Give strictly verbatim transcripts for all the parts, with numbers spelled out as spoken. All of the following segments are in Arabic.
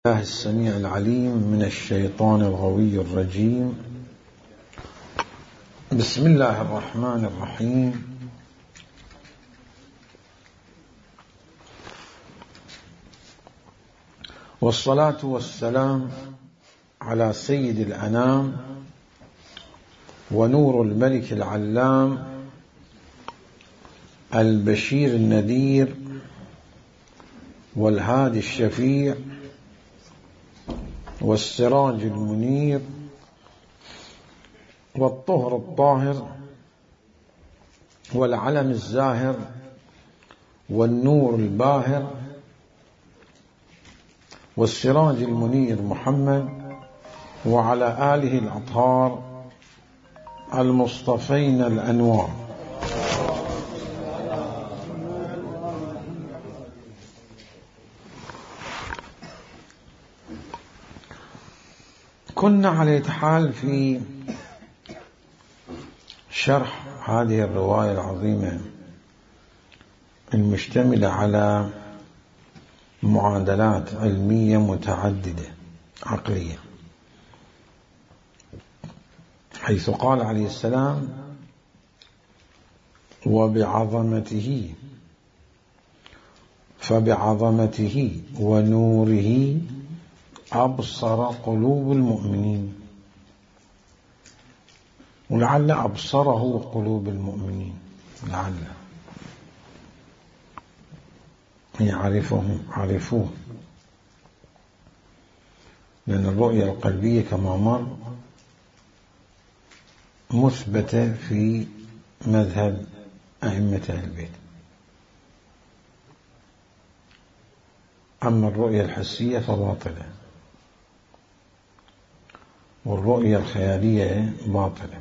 الله السميع العليم من الشيطان الغوي الرجيم. بسم الله الرحمن الرحيم. والصلاة والسلام على سيد الأنام ونور الملك العلام البشير النذير والهادي الشفيع والسراج المنير والطهر الطاهر والعلم الزاهر والنور الباهر والسراج المنير محمد وعلى آله الأطهار المصطفين الأنوار. كنا على حال في شرح هذه الرواية العظيمة المشتملة على معادلات علمية متعددة عقلية، حيث قال عليه السلام: وبعظمته فبعظمته ونوره أبصر قلوب المؤمنين، ولعل أبصره قلوب المؤمنين، لعل يعرفهم عرفوه، لأن الرؤية القلبية كما مر مثبتة في مذهب أئمة أهل البيت. أما الرؤية الحسية فباطلة، والرؤية الخيالية باطلة.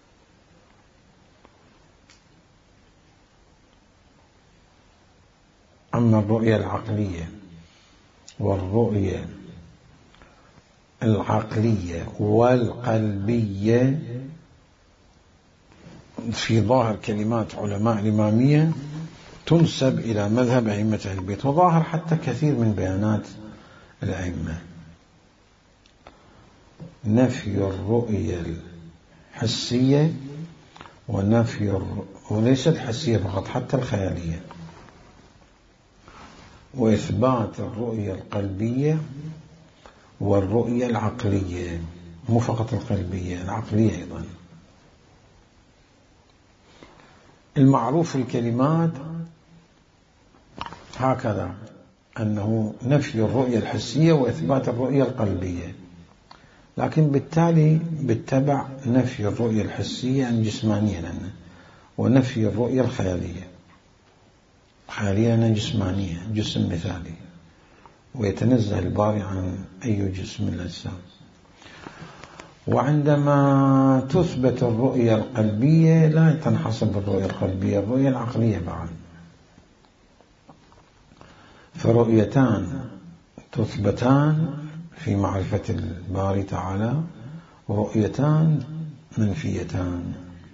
أما الرؤية العقلية والرؤية العقلية والقلبية في ظاهر كلمات علماء الإمامية تنسب إلى مذهب أئمة أهل البيت، وظاهر حتى كثير من بيانات الأئمة. نفي الرؤية الحسية ونفي الر... وليست الحسية فقط، حتى الخيالية، وإثبات الرؤية القلبية والرؤية العقلية، مو فقط القلبية، العقلية أيضا. المعروف في الكلمات هكذا، أنه نفي الرؤية الحسية وإثبات الرؤية القلبية، لكن بالتالي بالتبع نفي الرؤية الحسية الجسمانية لنا، ونفي الرؤية الخيالية. خيالية أنها جسمانية، جسم مثالي، ويتنزه الباري عن أي جسم من الأجسام. وعندما تثبت الرؤية القلبية لا تنحصر بالرؤية القلبية، الرؤية العقلية بعد، فرؤيتان تثبتان في معرفة الباري تعالى، ورؤيتان منفيتان.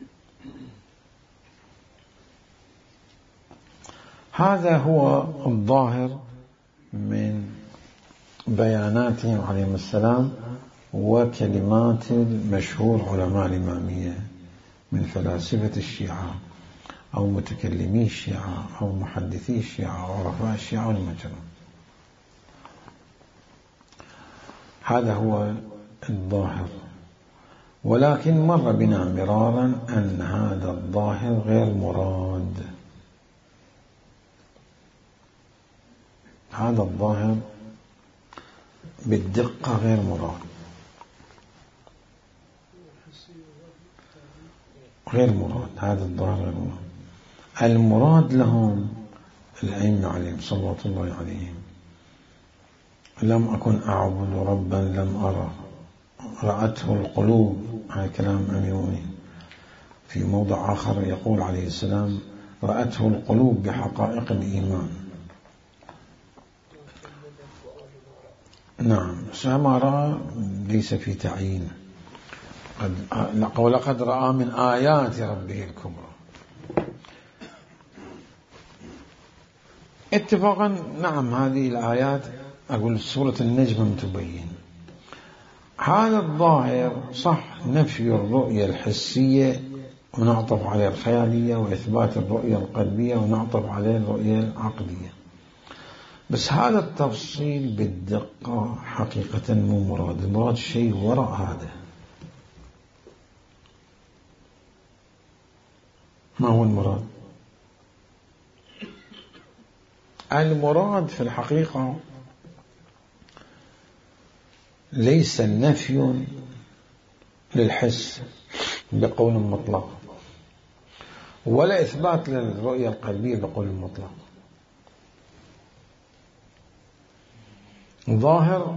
هذا هو الظاهر من بياناتهم عليهم السلام وكلمات المشهور علماء الإمامية من فلاسفة الشيعة أو متكلمي الشيعة أو محدثي الشيعة أو عرفاء الشيعة والمجرم. هذا هو الظاهر، ولكن مر بنا مرارا أن هذا الظاهر غير مراد. هذا الظاهر بالدقة غير مراد، غير مراد. هذا الظاهر غير مراد. المراد لهم الأئمة عليهم صلوات الله عليهم: لم أكن أعبد ربا لم أره رأته القلوب. هذا كلام أمير المؤمنين. في موضع آخر يقول عليه السلام: رأته القلوب بحقائق الإيمان. نعم، ما رأى ليس في تعيين. ولقد رأى من آيات ربه الكبرى. اتفاقا نعم، هذه الآيات أقول سورة النجم تبين هذا الظاهر صح، نفي الرؤية الحسية ونعطف عليه الخيالية، وإثبات الرؤية القلبية ونعطف عليه الرؤية العقلية، بس هذا التفصيل بالدقة حقيقة مو مراد. المراد شيء وراء هذا. ما هو المراد؟ المراد في الحقيقة ليس النفي للحس بقول مطلق، ولا إثبات للرؤية القلبية بقول مطلق. ظاهر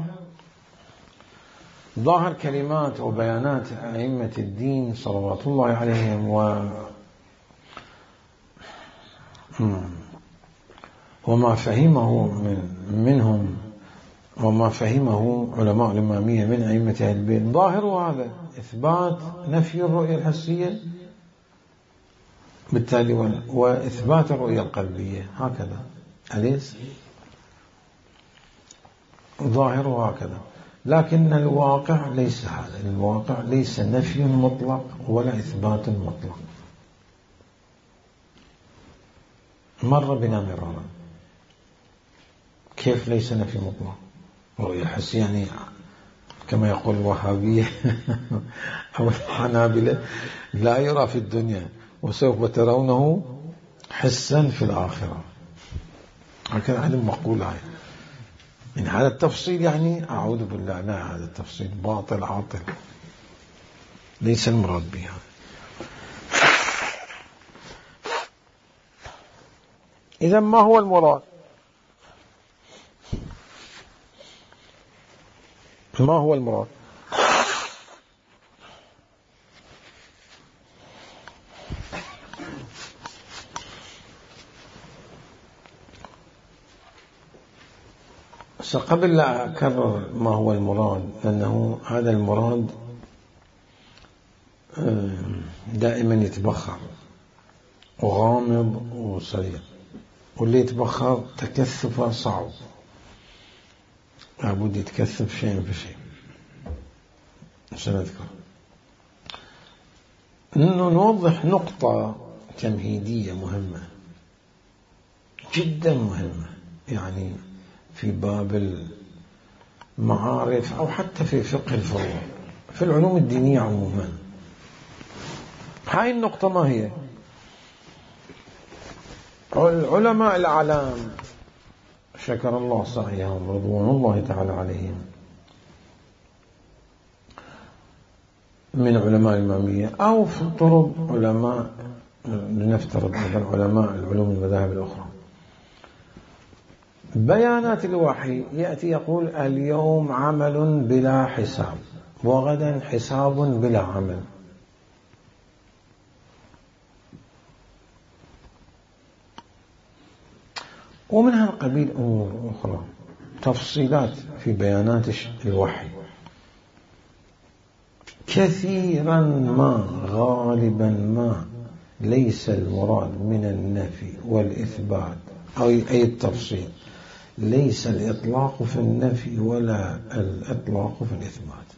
ظاهر كلمات وبيانات أئمة الدين صلوات الله عليهم و وما فهمه من منهم وما فهمه علماء الإمامية من أئمة أهل البيت، ظاهر هذا إثبات نفي الرؤية الحسية بالتالي وإثبات الرؤية القلبية، هكذا أليس؟ ظاهر هكذا، لكن الواقع ليس هذا. الواقع ليس نفي مطلق ولا إثبات مطلق. مر بنا مرارا. كيف ليس نفي مطلق؟ رؤية الحسية يعني كما يقول الوهابية أو الحنابلة لا يرى في الدنيا وسوف ترونه حسا في الآخرة، هكذا علم مقول هاي. من هذا التفصيل يعني أعوذ بالله، لا، هذا التفصيل باطل عاطل، ليس المراد بها. إذا ما هو المراد؟ ما هو المراد؟ قبل لا أكرر ما هو المراد، لأنه هذا المراد دائما يتبخر وغامض وسريع، واللي يتبخر تكثفه صعب، لابد يتكثف شيء بشيء. سنذكر إنه نوضح نقطة تمهيدية مهمة جدا مهمة، يعني في باب المعارف أو حتى في فقه الفروع في العلوم الدينية عموما. هاي النقطة ما هي؟ العلماء الأعلام شكر الله سعيهم رضوان الله تعالى عليهم من علماء الإمامية أو في الطرق علماء، لنفترض أيضا علماء العلوم المذاهب الأخرى، بيانات الوحي يأتي يقول اليوم عمل بلا حساب وغدا حساب بلا عمل. ومن هالقبيل أمور أخرى، تفصيلات في بيانات الوحي كثيرا ما غالبا ما ليس المراد من النفي والإثبات أو أي التفصيل، ليس الإطلاق في النفي ولا الإطلاق في الإثبات،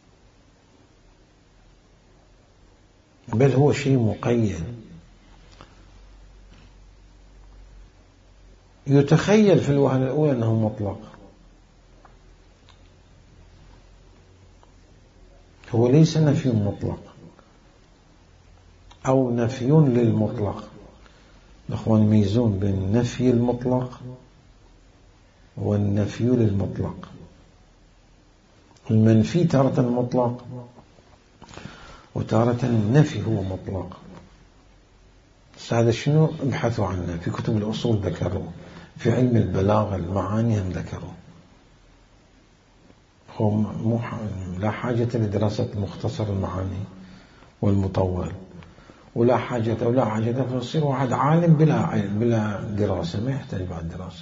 بل هو شيء مقيد. يتخيل في الوهلة الأولى أنه مطلق، هو ليس نفي مطلق أو نفي للمطلق. الأخوان يميزون بين النفي المطلق والنفي للمطلق. المنفي تارة مطلق وتارة النفي هو مطلق. هذا شنو؟ ابحثوا عنه في كتب الأصول، ذكروا في علم البلاغة المعاني هم ذكروا. هو مو لا حاجة لدراسة مختصر المعاني والمطول، ولا حاجة ولا حاجة فيصير واحد عالم بلا بلا دراسة، ما يحتاج بعد دراسة.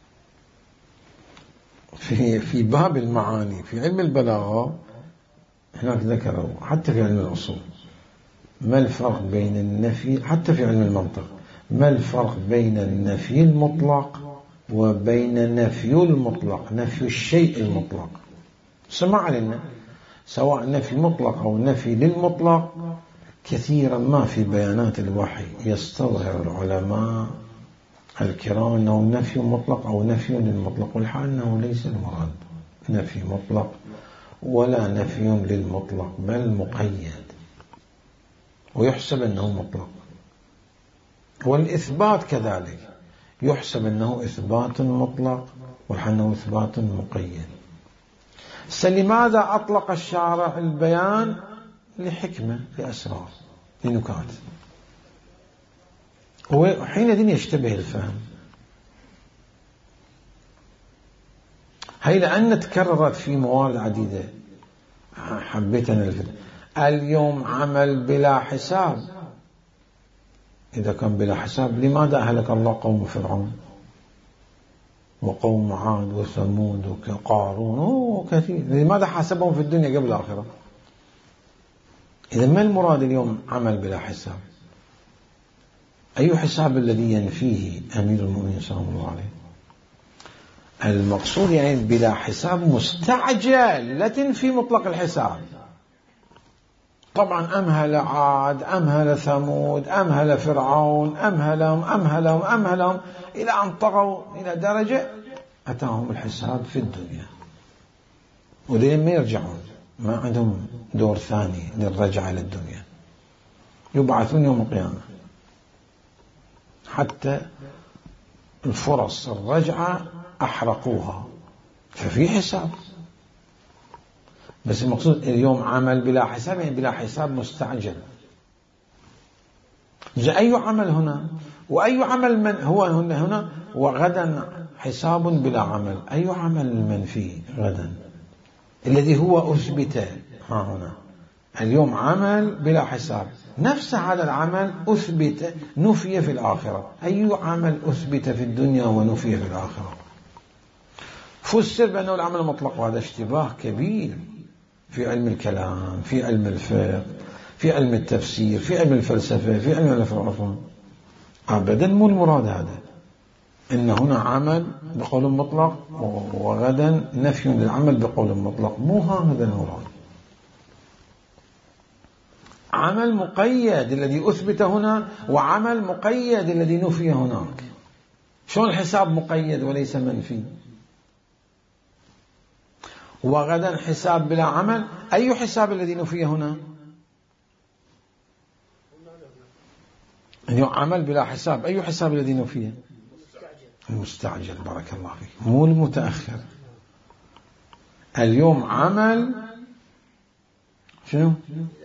في في باب المعاني في علم البلاغة هناك ذكروا، حتى في علم الأصول، ما الفرق بين النفي، حتى في علم المنطق، ما الفرق بين النفي المطلق وبين نفي المطلق، نفي الشيء المطلق. سمع لنا سواء نفي مطلق أو نفي للمطلق كثيرا ما في بيانات الوحي يستظهر العلماء الكرام أنه نفي مطلق أو نفي للمطلق، والحال أنه ليس المراد نفي مطلق ولا نفي للمطلق، بل مقيد ويحسب أنه مطلق. والإثبات كذلك يحسب أنه إثبات مطلق والحال أنه إثبات مقيد. لماذا أطلق الشارع البيان؟ لحكمة، لأسرار، لنكات، وحينئذ يشتبه الفهم. هي لأن تكررت في موارد عديدة حبيت أن ألفت. اليوم عمل بلا حساب، إذا كان بلا حساب لماذا أهلك الله قوم فرعون وقوم عاد وثمود وقارون وكثير؟ لماذا حاسبهم في الدنيا قبل الآخرة؟ إذا ما المراد اليوم عمل بلا حساب؟ أي حساب الذي ينفيه أمير المؤمنين صلى الله عليه؟ المقصود يعني بلا حساب مستعجل، لا تنفي مطلق الحساب. طبعا أمهل عاد، أمهل ثمود، أمهل فرعون، أمهلهم أمهلهم أمهلهم إلى أن طغوا إلى درجة أتاهم الحساب في الدنيا، وذين ما يرجعون، ما عندهم دور ثاني للرجعة إلى الدنيا، يبعثون يوم القيامة. حتى الفرص الرجعة أحرقوها، ففي حساب. بس المقصود اليوم عمل بلا حساب، يعني بلا حساب مستعجل. جاء أي عمل هنا وأي عمل من هو هنا، وغدا حساب بلا عمل. أي عمل المنفي غدا الذي هو أثبت ها هنا؟ اليوم عمل بلا حساب، نفس هذا العمل أثبت نفي في الآخرة. أي عمل أثبت في الدنيا ونفي في الآخرة؟ فسر بأنه العمل المطلق، وهذا اشتباه كبير في علم الكلام، في علم الفقه، في علم التفسير، في علم الفلسفة، في علم الفلسفة. أبدا مو المراد هذا، إن هنا عمل بقول مطلق وغدا نفي للعمل بقول مطلق، مو هذا المراد. عمل مقيد الذي أثبت هنا، وعمل مقيد الذي نفي هناك. شلون الحساب مقيد وليس منفي؟ وغدا حساب بلا عمل. أي حساب الذي نفي هنا؟ اليوم عمل بلا حساب، أي حساب الذي نفيه؟ المستعجل. بارك الله فيك، مو المتأخر. اليوم عمل شنو؟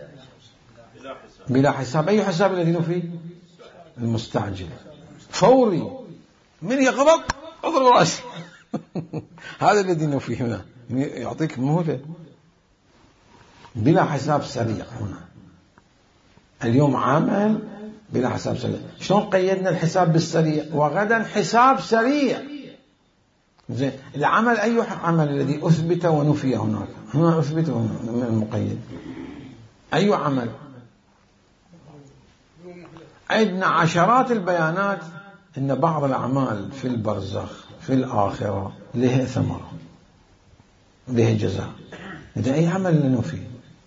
بلا حساب. أي حساب الذي نفيه؟ المستعجل، فوري، من يغضب اضرب رأسه. هذا الذي نفيه هنا، يعطيك مهلة. بلا حساب سريع هنا. اليوم عمل بلا حساب سريع. شلون قيدنا الحساب بالسريع؟ وغدا حساب سريع. زين، العمل أي عمل الذي أثبت ونفي هناك؟ هنا أثبت من المقيد. أي عمل؟ عندنا عشرات البيانات إن بعض الأعمال في البرزخ في الآخرة له ثمرة، له جزاء. إذا أي عمل نفي؟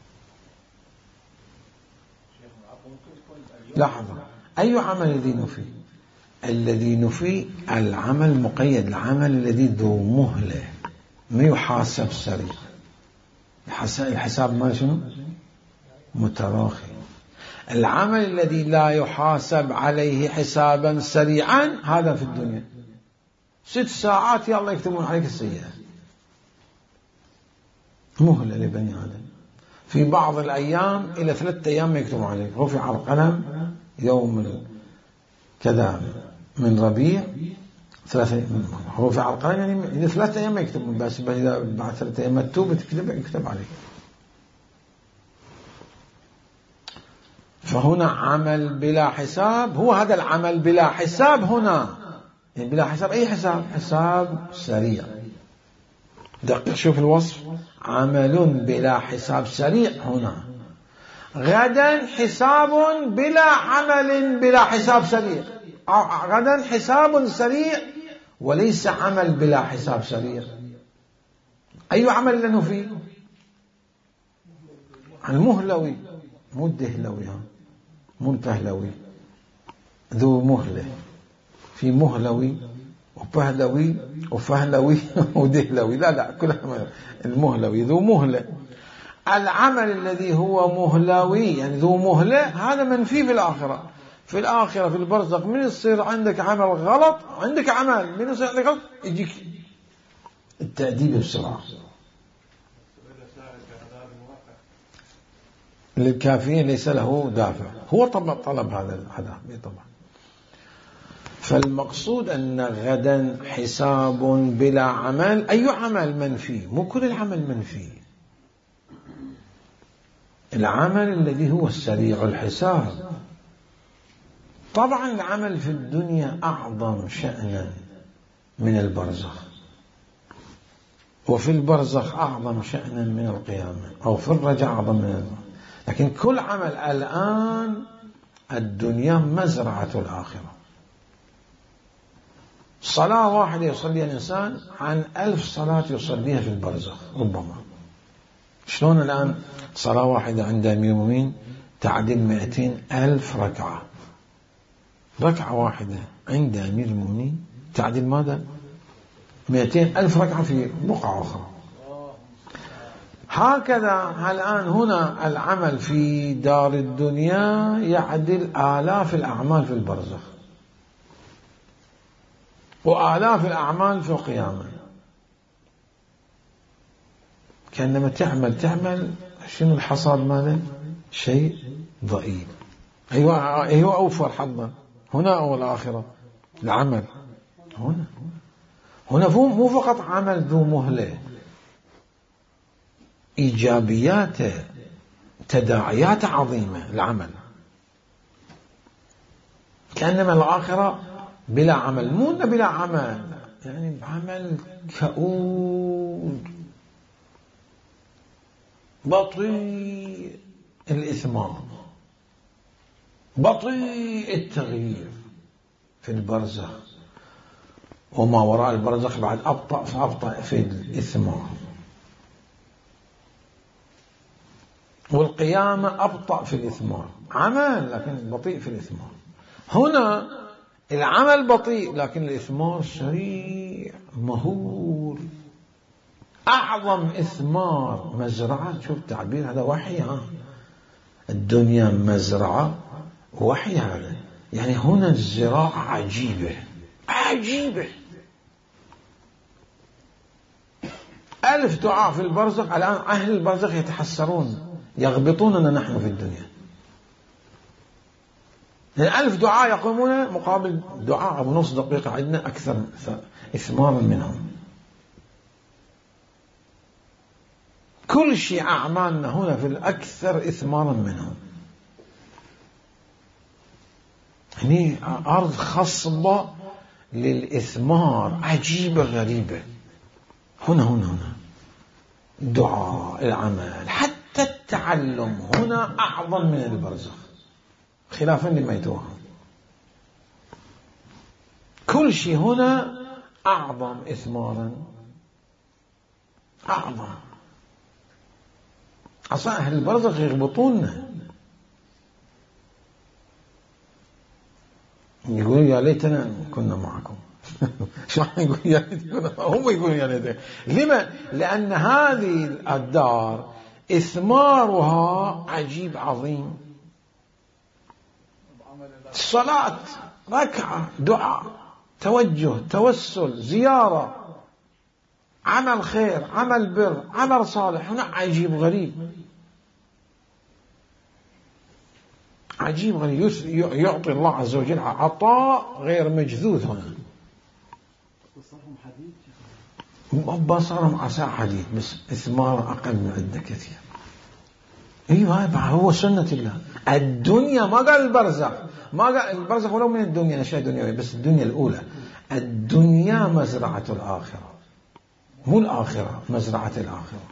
لحظة، أي عمل الذي نفي؟ الذي نفي العمل مقيد، العمل الذي ذو مهلة ما يحاسب سريع. الحساب ما شنو؟ متراخي. العمل الذي لا يحاسب عليه حسابا سريعا هذا في الدنيا ست ساعات يا الله يكتبون عليك السيئة، مهلة لبني آدم. في بعض الأيام إلى ثلاثة أيام ما يكتبون عليك. رفع القلم يوم كذا من ربيع، ثلاثة رفع القلم يعني إذا ثلاثة أيام ما يكتبون، بس إذا بعد ثلاثة أيام مكتوب تكتب يكتب عليك. فهنا عمل بلا حساب، هو هذا العمل بلا حساب هنا. يعني بلا حساب أي حساب؟ حساب سريع. دقق شوف الوصف، عمل بلا حساب سريع هنا. غدا حساب بلا عمل بلا حساب سريع. غدا حساب سريع وليس عمل بلا حساب سريع. أي عمل لأنه فيه المهلوي، مو الدهلوي، ها مو البهلوي، ذو مهلة، في مهلوي وبهلوي وفهلوي ودهلوي، لا لا كلها المهلوي ذو مهلة. العمل الذي هو مهلوي يعني ذو مهلة هذا منفي في الآخرة. في الآخرة في البرزخ من يصير عندك عمل غلط، عندك عمل من يصير عندك غلط يجيك التأديب بسرعة. للكافرين ليس له دافع، هو طلب هذا العذاب طبعا. فالمقصود أن غدا حساب بلا عمل. أي عمل منفي؟ مو كل العمل منفي. العمل الذي هو السريع الحساب. طبعا العمل في الدنيا أعظم شأنا من البرزخ، وفي البرزخ أعظم شأنا من القيامة، أو في الرجع أعظم من البرزخ. لكن كل عمل الآن الدنيا مزرعة الآخرة. صلاة واحدة يصليها الإنسان عن ألف صلاة يصليها في البرزخ ربما. شلون الآن صلاة واحدة عند أمير المؤمنين تعدل مئتين ألف ركعة. ركعة واحدة عند أمير المؤمنين تعدل ماذا؟ مئتين ألف ركعة في بقعة أخرى. هكذا الآن هنا العمل في دار الدنيا يعدل آلاف الأعمال في البرزخ، وآلاف الأعمال في القيامة. كأنما تعمل تعمل شنو الحصاد ماله؟ شيء ضئيل. أيوة أيوة أوفر حظا هنا أو الآخرة. العمل هنا هنا مو فقط عمل ذو مهلة، إيجابيات تداعيات عظيمة العمل. كأنما الآخرة بلا عمل، مو بلا عمل يعني عمل كؤود بطيء الإثمار، بطيء التغيير في البرزخ، وما وراء البرزخ بعد أبطأ فأبطأ في الإثمار، والقيامة أبطأ في الإثمار. عمل لكن بطيء في الإثمار. هنا العمل بطيء لكن الإثمار سريع مهول. أعظم إثمار مزرعة، شوف التعبير هذا وحي، ها الدنيا مزرعة وحي هذا، يعني هنا الزراعة عجيبة عجيبة. ألف دعاء في البرزخ. الآن أهل البرزخ يتحسرون يغبطوننا نحن في الدنيا. ألف دعاء يقومون مقابل دعاء أبو نص دقيقة عندنا أكثر إثمارا منهم. كل شيء أعمالنا هنا في الأكثر إثمارا منهم. يعني أرض خصبة للإثمار عجيبة غريبة. هنا هنا هنا الدعاء، العمل، حتى التعلم هنا أعظم من البرزخ خلافا لما يتوهم. كل شيء هنا أعظم إثمارا، أعظم. أصلا أهل البرزخ يغبطوننا، يقولون يا ليتنا كنا معكم. شو يقول يا ليتنا؟ هم يقولون يا ليتنا. لما؟ لأن هذه الدار إثمارها عجيب عظيم. الصلاة ركعة، دعاء، توجه، توسل، زيارة، عمل خير، عمل بر، عمل صالح، هنا عجيب غريب، عجيب غريب. يعطي الله عز وجل عطاء غير مجذوذ. هنا بصرهم عصا حديد بس إثمار أقل من عندك كثير. أيوة هو سنة الله. الدنيا ما قال البرزخ، ما قال البرزخ ولو من الدنيا أشياء دنيوية، بس الدنيا الأولى. الدنيا مزرعة الآخرة، مو الآخرة مزرعة الآخرة.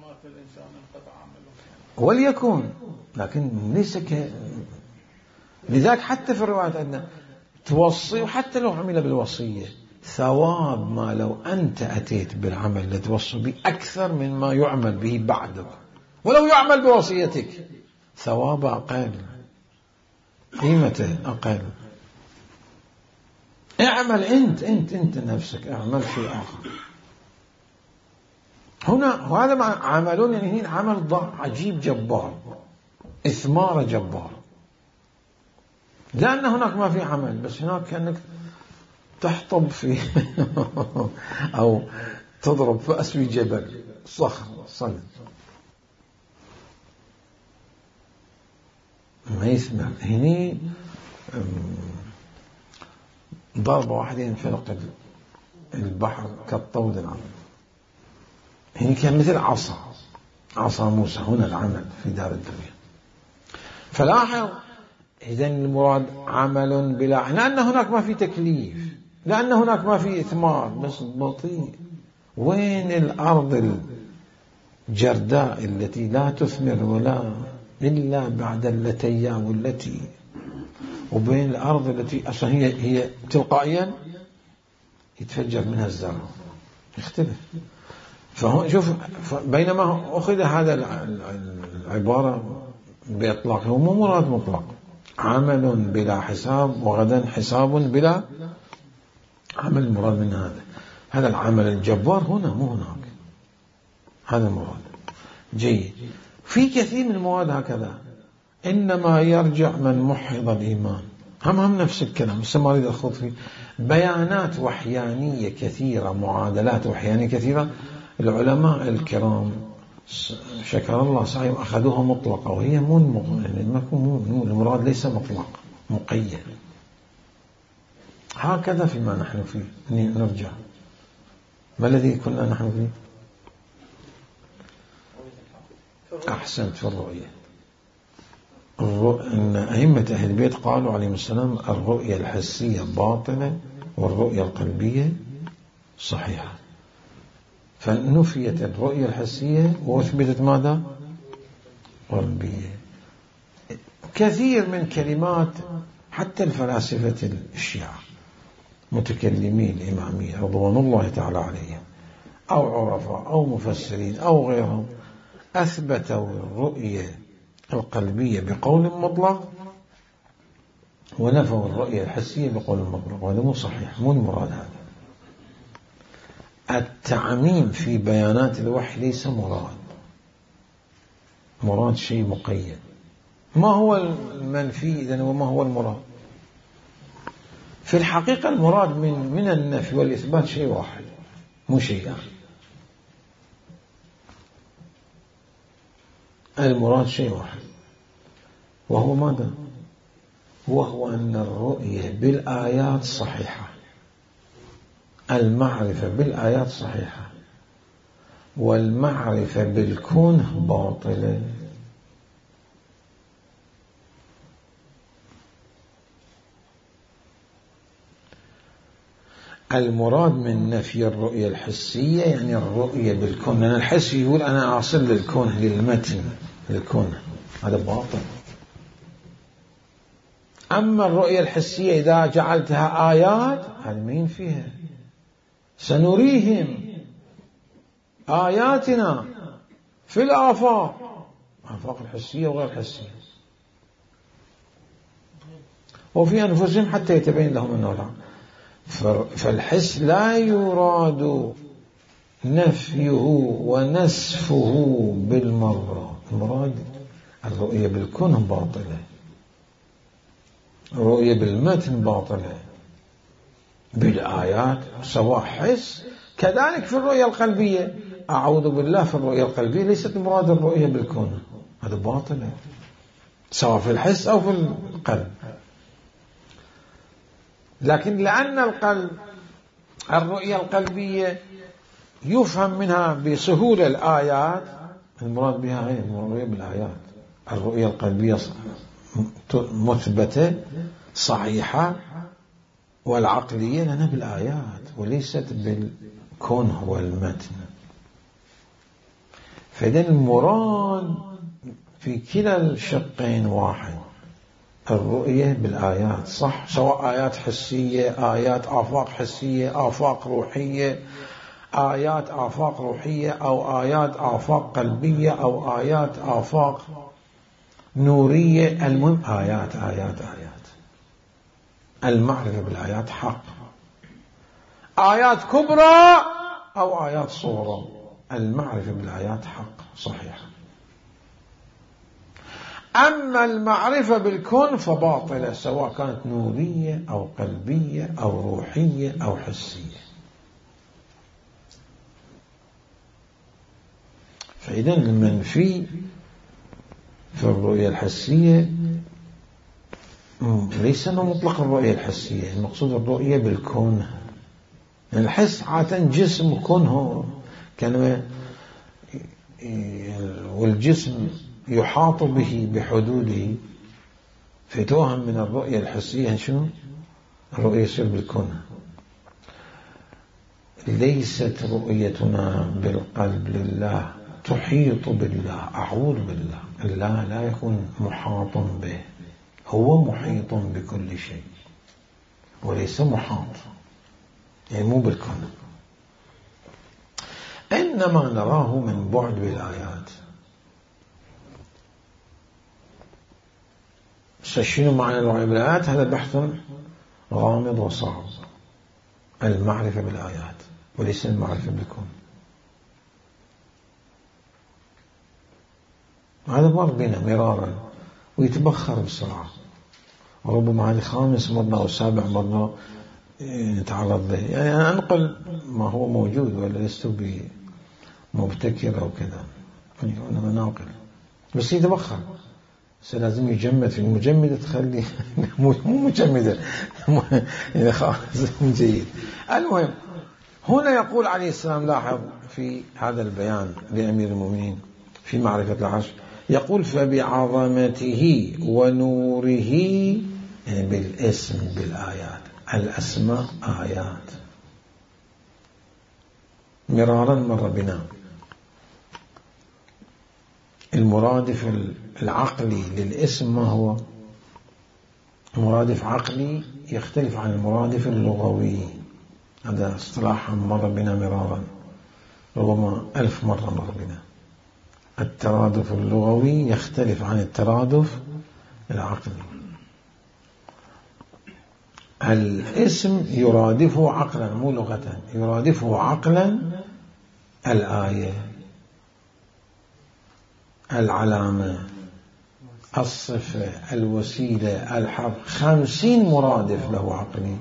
وليكن لكن ليس ك... لذلك حتى في الروايات عندنا توصي، وحتى لو عمل بالوصية ثواب ما لو أنت أتيت بالعمل الذي توصي به أكثر من ما يعمل به بعدك، ولو يعمل بوصيتك ثواب أقل، قيمته أقل. اعمل أنت أنت أنت نفسك، اعمل شيء آخر. هنا وهذا مع عملون، يعني هنا عمل ضع عجيب جبار، إثمار جبار، لأن هناك ما في عمل، بس هناك كأنك تحطب في أو تضرب فأس في جبل صخر صلب ما يثمر. هني ضربة واحدة ينفلق البحر كالطود العظيم. هني كان مثل عصا عصا موسى. هنا العمل في دار الدنيا. فلاحظ إذن المراد عمل بلا، لأن هناك ما في تكليف، لأن هناك ما في إثمار، بس بطيء. وين الأرض الجرداء التي لا تثمر ولا إلا بعد التي والتي، وبين الأرض التي أصلا هي هي تلقائيا يتفجر منها الزرع، يختلف. فهو شوف، بينما أخذ هذا العبارة بإطلاق، هو مو مراد مطلق، عمل بلا حساب وغدا حساب بلا عمل. المراد من هذا هذا العمل الجبار هنا مو هناك، هذا المراد. جيد. في كثير من المواد هكذا، إنما يرجع من محض الإيمان. هم هم نفس الكلام، بس ما أريد أخوض فيه. بيانات وحيانية كثيرة، معادلات وحيانية كثيرة، العلماء الكرام شكر الله سعيهم أخذوها مطلقة، وهي مو مو المراد ليس مطلق، مقيد. هكذا فيما نحن فيه. نرجع، ما الذي كنا نحن فيه؟ أحسنت، في الرؤية. إن أئمة أهل البيت قالوا عليهم السلام الرؤية الحسية باطلة والرؤية القلبية صحيحة. فنفيت الرؤية الحسية وأثبتت ماذا؟ قلبية. كثير من كلمات حتى الفلاسفة الشيعة متكلمين الإمامية رضوان الله تعالى عليهم، أو عرفاء أو مفسرين أو غيرهم، أثبتوا الرؤية القلبية بقول مطلق ونفوا الرؤية الحسية بقول مطلق، وهذا مو صحيح، مو المراد. هذا التعميم في بيانات الوحي ليس مراد، مراد شيء مقيد. ما هو المنفي إذن وما هو المراد؟ في الحقيقة المراد من من النفي والإثبات شيء واحد، مو شيئان. المراد شيء واحد، وهو ماذا؟ وهو أن الرؤية بالآيات صحيحة، المعرفة بالآيات صحيحة، والمعرفة بالكون باطلة. المراد من نفي الرؤية الحسية يعني الرؤية بالكون، لأن الحس يقول أنا أصل للكون، للمتن للكون، هذا باطل. أما الرؤية الحسية إذا جعلتها آيات هذا مين فيها؟ سنريهم آياتنا في الآفاق، آفاق الحسية وغير الحسية، وفي أنفسهم حتى يتبين لهم أنه لا. فالحس لا يراد نفيه ونسفه بالمرة، المراد الرؤية بالكون باطلة، الرؤية بالمتن باطلة، بالآيات سواء حس. كذلك في الرؤية القلبية، أعوذ بالله، في الرؤية القلبية ليست مراد الرؤية بالكون، هذا باطلة سواء في الحس أو في القلب. لكن لأن القلب الرؤية القلبية يفهم منها بسهولة الآيات، المراد بها هي الرؤية بالآيات. الرؤية القلبية مثبتة صحيحة، والعقلية لنا بالآيات وليست بالكون هو المتن. فإذن المراد في كلا الشقين واحد، الرؤية بالآيات، صح، سواء آيات حسية، آيات آفاق حسية، آفاق روحية، آيات آفاق روحية، أو آيات آفاق قلبية، أو آيات آفاق نورية، المهم آيات آيات آيات. المعرفة بالآيات حق، آيات كبرى أو آيات صغرى، المعرفة بالآيات حق صحيح. أما المعرفة بالكون فباطلة، سواء كانت نورية أو قلبية أو روحية أو حسية. فإذا المنفي في الرؤية الحسية ليس أنه مطلق الرؤية الحسية، المقصود الرؤية بالكون. يعني الحس عادة جسم كونه كان، والجسم يحاط به بحدوده، فتوهم من الرؤية الحسية شنو؟ الرؤية يصير بالكون. ليست رؤيتنا بالقلب لله تحيط بالله، أعوذ بالله، الله لا يكون محاط به، هو محيط بكل شيء وليس محاط، يعني مو بالكون، إنما نراه من بعد بالآيات. شنو معنى الرؤية بالآيات؟ هذا بحث غامض وصعب. المعرفة بالآيات وليس المعرفة بالكون. هذا مر بنا مرارا ويتبخر بسرعة، وربما هذه خامس مرة أو سابع مرة نتعرض له. يعني أنا أنقل ما هو موجود ولا لست بمبتكر أو كذا، يعني أنا مناقل بس يتبخر، لازم يجمد. في المجمدة تخلي مو مجمدة يعني خالص جيد. المهم هنا يقول عليه السلام، لاحظ في هذا البيان لأمير المؤمنين في معرفة العرش، يقول فبعظمته ونوره، يعني بالاسم بالآيات، الأسماء آيات، مرارا مر بنا. المرادف العقلي للاسم ما هو؟ مرادف عقلي يختلف عن المرادف اللغوي، هذا اصطلاح مر بنا مرارا، ربما ألف مرة مر بنا. الترادف اللغوي يختلف عن الترادف العقلي. الاسم يرادفه عقلا مو لغة، يرادفه عقلا الآية، العلامة، الصفة، الوسيلة، الحرف، خمسين مرادف له عقلي.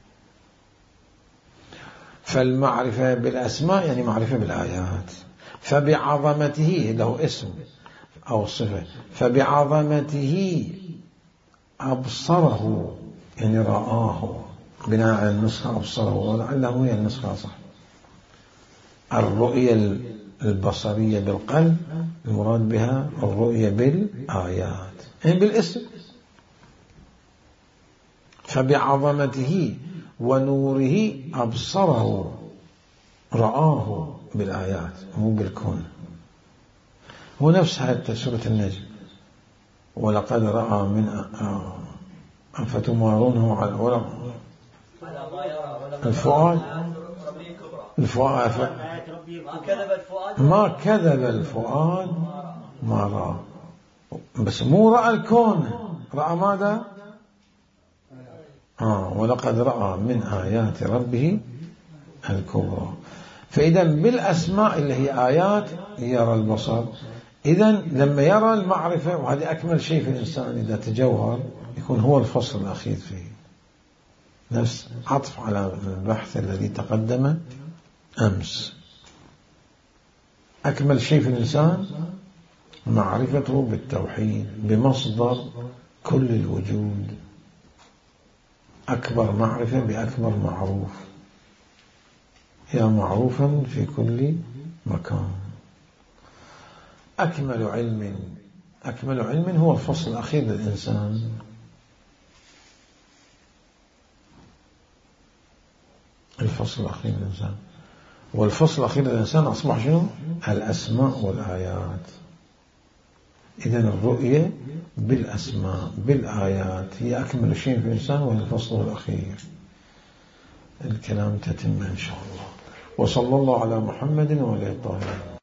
فالمعرفة بالأسماء يعني معرفة بالآيات. فبعظمته له اسم أو صفة، فبعظمته أبصره يعني رآه، بناء على النسخة أبصره، ولعله هي النسخة صح. الرؤية البصرية بالقلب المراد بها الرؤية بالآيات، يعني بالاسم. فبعظمته ونوره أبصره، رآه بالآيات مو بالكون. هو نفس هذه سورة النجم، ولقد رأى من أفتمارونه على الفؤاد الفؤاد ما كذب الفؤاد ما رأى، بس مو رأى الكون، رأى ماذا؟ آه ولقد رأى من آيات ربه الكبرى. فإذا بالأسماء اللي هي آيات يرى البصر. إذا لما يرى المعرفة، وهذه أكمل شيء في الإنسان إذا تجوهر، يكون هو الفصل الأخير فيه، نفس عطف على البحث الذي تقدم أمس. أكمل شيء في الإنسان معرفته بالتوحيد بمصدر كل الوجود، أكبر معرفة بأكبر معروف، يا معروفا في كل مكان. أكمل علم أكمل علم هو الفصل الأخير للإنسان. الفصل الأخير للإنسان، والفصل الأخير للإنسان أصبح شنو؟ الأسماء والآيات. إذن الرؤية بالأسماء بالآيات هي أكمل شيء في الإنسان، وهي الفصل الأخير. الكلام تتم إن شاء الله. وصلى الله على محمد وعلى آله الطاهرين.